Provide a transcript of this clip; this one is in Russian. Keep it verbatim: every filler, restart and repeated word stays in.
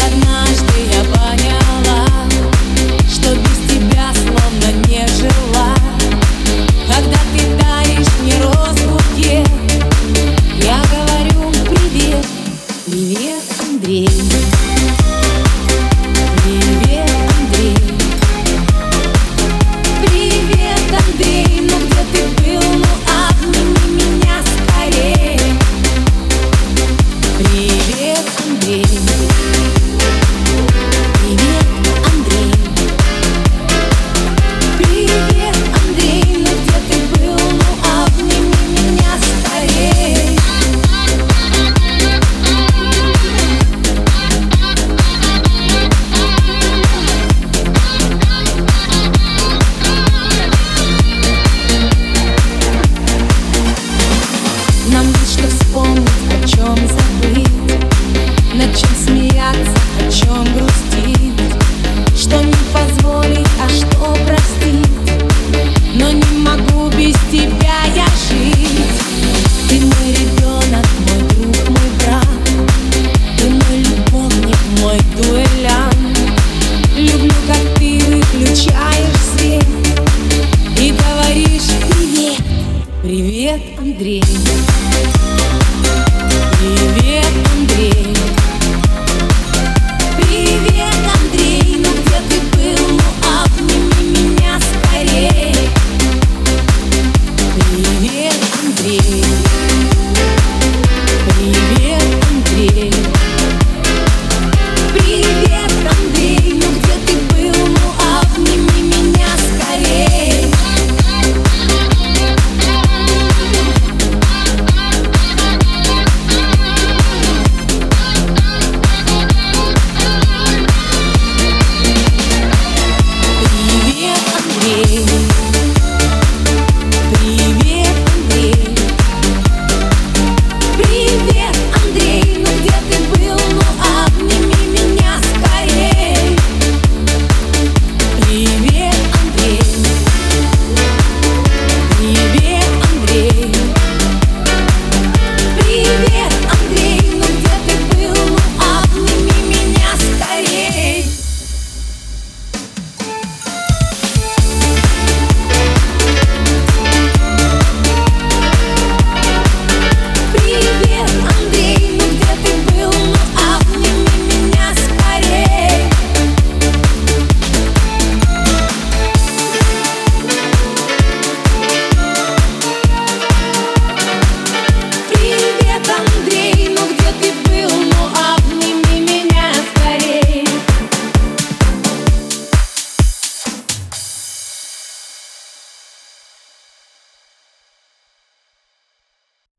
однажды я поняла, что без тебя словно не жила. Когда ты даришь мне роз-букет, я говорю привет, привет, Андрей. Привет, Андрей. Привет, Андрей. Ну где ты был? Ну обними меня скорее. Привет, Андрей. Нам есть что вспомнить, о чем забыть, над чем смеяться, о чем грустить, что не позволить, а что простить. Но не могу без тебя я жить. Ты мой ребенок, мой друг, мой брат, ты мой любовник, мой дуэлянт. Люблю, как ты выключаешь свет и говоришь привет, привет, Андрей.